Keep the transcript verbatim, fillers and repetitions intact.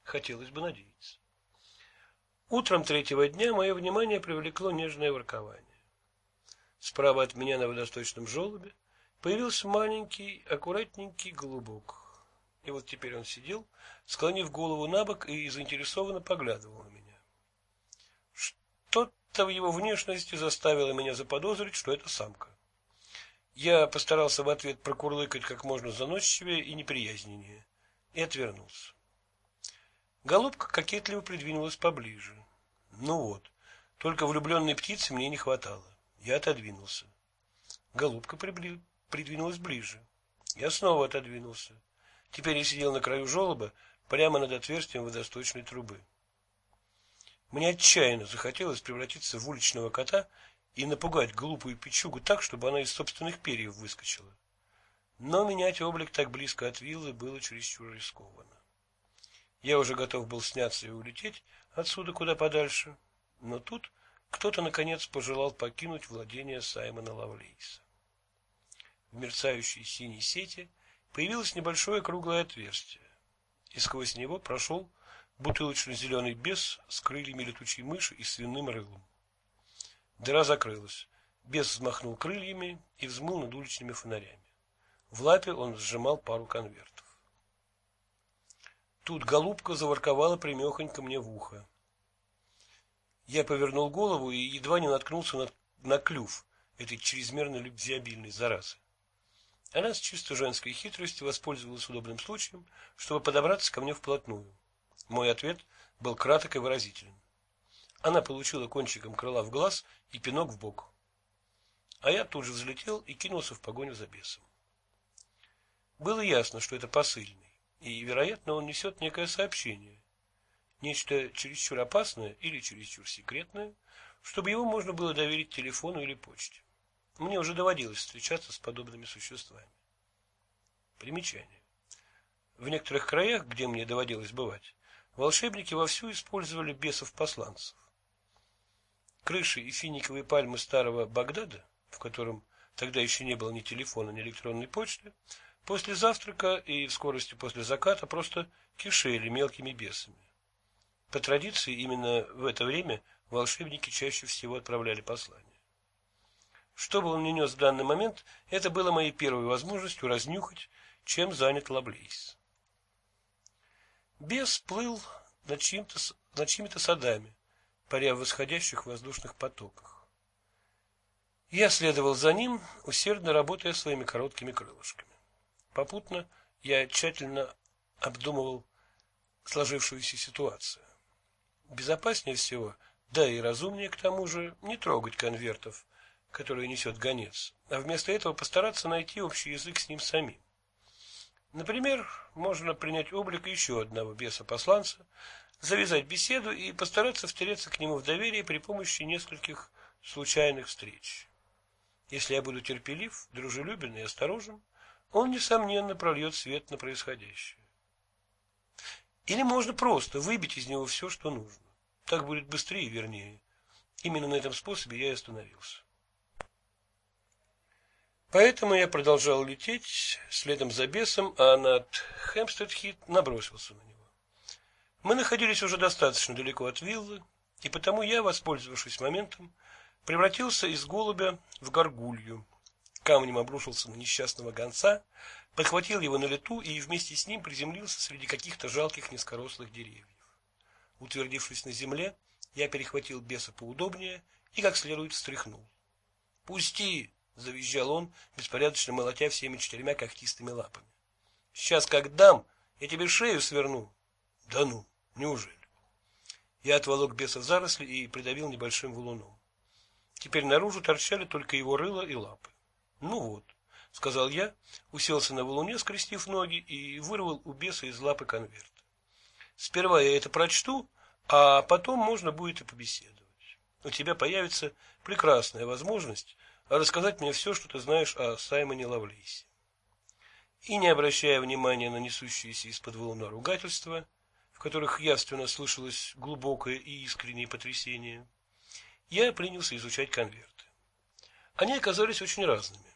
Хотелось бы надеяться. Утром третьего дня мое внимание привлекло нежное воркование. Справа от меня на водосточном желобе появился маленький, аккуратненький голубок. И вот теперь он сидел, склонив голову набок и заинтересованно поглядывал на меня. Что-то в его внешности заставило меня заподозрить, что это самка. Я постарался в ответ прокурлыкать как можно заносчивее и неприязненнее, и отвернулся. Голубка кокетливо придвинулась поближе. Ну вот, только влюбленной птицы мне не хватало. Я отодвинулся. Голубка прибли... придвинулась ближе. Я снова отодвинулся. Теперь я сидел на краю желоба, прямо над отверстием водосточной трубы. Мне отчаянно захотелось превратиться в уличного кота и напугать глупую печугу так, чтобы она из собственных перьев выскочила. Но менять облик так близко от виллы было чересчур рискованно. Я уже готов был сняться и улететь отсюда куда подальше, но тут кто-то наконец пожелал покинуть владение Саймона Лавлейса. В мерцающей синей сети появилось небольшое круглое отверстие, и сквозь него прошел бутылочно-зеленый бес с крыльями летучей мыши и свиным рылом. Дыра закрылась. Бес взмахнул крыльями и взмыл над уличными фонарями. В лапе он сжимал пару конвертов. Тут голубка заворковала прямехонько мне в ухо. Я повернул голову и едва не наткнулся на, на клюв этой чрезмерно любвеобильной заразы. Она с чисто женской хитростью воспользовалась удобным случаем, чтобы подобраться ко мне вплотную. Мой ответ был краток и выразителен. Она получила кончиком крыла в глаз и пинок в бок. А я тут же взлетел и кинулся в погоню за бесом. Было ясно, что это посыльный, и, вероятно, он несет некое сообщение, нечто чересчур опасное или чересчур секретное, чтобы его можно было доверить телефону или почте. Мне уже доводилось встречаться с подобными существами. Примечание. В некоторых краях, где мне доводилось бывать, волшебники вовсю использовали бесов-посланцев. Крыши и финиковые пальмы старого Багдада, в котором тогда еще не было ни телефона, ни электронной почты, после завтрака и в скорости после заката просто кишели мелкими бесами. По традиции, именно в это время волшебники чаще всего отправляли послания. Что бы он ни нес в данный момент, это было моей первой возможностью разнюхать, чем занят Лавлейс. Бес плыл над чьими-то над чьими-то садами, паря в восходящих воздушных потоках. Я следовал за ним, усердно работая своими короткими крылышками. Попутно я тщательно обдумывал сложившуюся ситуацию. Безопаснее всего, да и разумнее к тому же, не трогать конвертов, которые несет гонец, а вместо этого постараться найти общий язык с ним самим. Например, можно принять облик еще одного беса-посланца, завязать беседу и постараться втереться к нему в доверие при помощи нескольких случайных встреч. Если я буду терпелив, дружелюбен и осторожен, он, несомненно, прольет свет на происходящее. Или можно просто выбить из него все, что нужно. Так будет быстрее и вернее. Именно на этом способе я и остановился. Поэтому я продолжал лететь следом за бесом, а над Хэмпстед-Хит набросился на него. Мы находились уже достаточно далеко от виллы, и потому я, воспользовавшись моментом, превратился из голубя в горгулью, камнем обрушился на несчастного гонца, подхватил его на лету и вместе с ним приземлился среди каких-то жалких низкорослых деревьев. Утвердившись на земле, я перехватил беса поудобнее и как следует встряхнул. «Пусти!» — завизжал он, беспорядочно молотя всеми четырьмя когтистыми лапами. «Сейчас как дам, я тебе шею сверну». «Да ну, неужели?» Я отволок беса в заросли и придавил небольшим валуном. Теперь наружу торчали только его рыло и лапы. «Ну вот», — сказал я, уселся на валуне, скрестив ноги, и вырвал у беса из лапы конверт. «Сперва я это прочту, а потом можно будет и побеседовать. У тебя появится прекрасная возможность рассказать мне все, что ты знаешь о Саймоне Лавлейсе». И, не обращая внимания на несущиеся из-под валуна ругательства, в которых явственно слышалось глубокое и искреннее потрясение, я принялся изучать конверты. Они оказались очень разными.